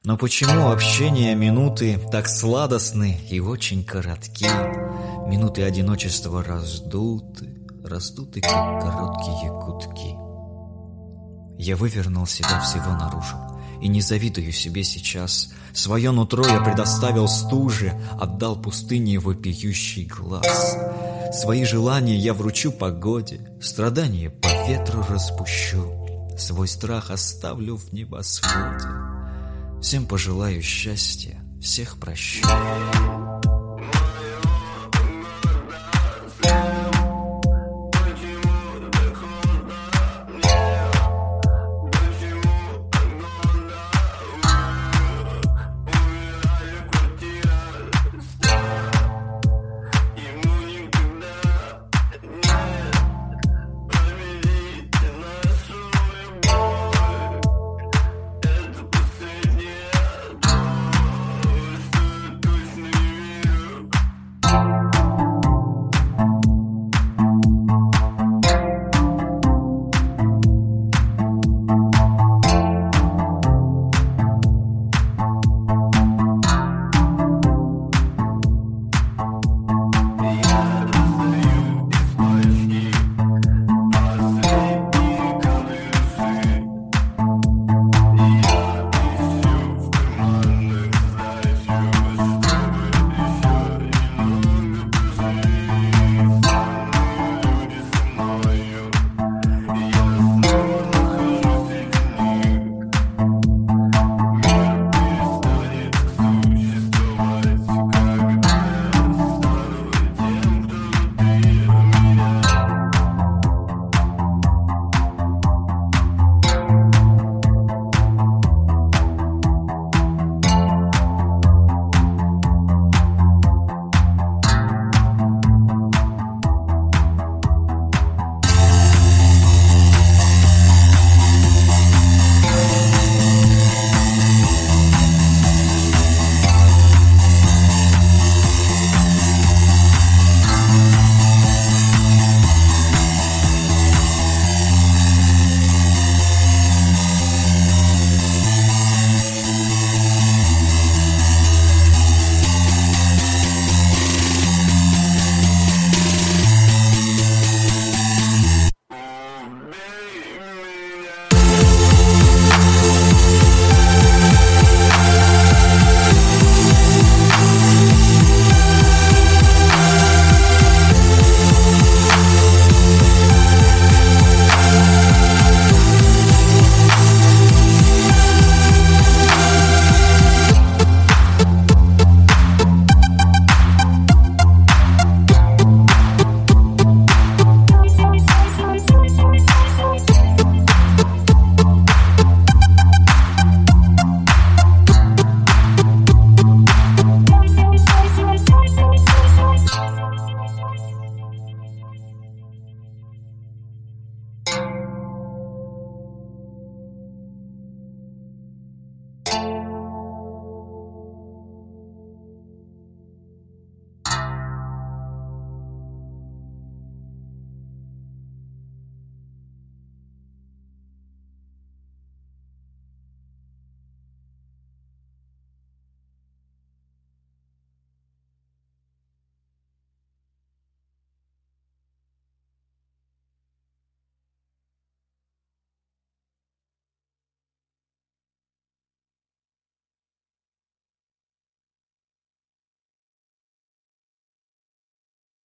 Но почему общение минуты так сладостны и очень коротки? Минуты одиночества раздуты, как короткие гудки. Я вывернул себя всего наружу и не завидую себе сейчас. Свое нутро я предоставил стуже, отдал пустыне вопиющий глаз. Свои желания я вручу погоде, страдания по ветру распущу, свой страх оставлю в небосводе. Всем пожелаю счастья, всех прощу.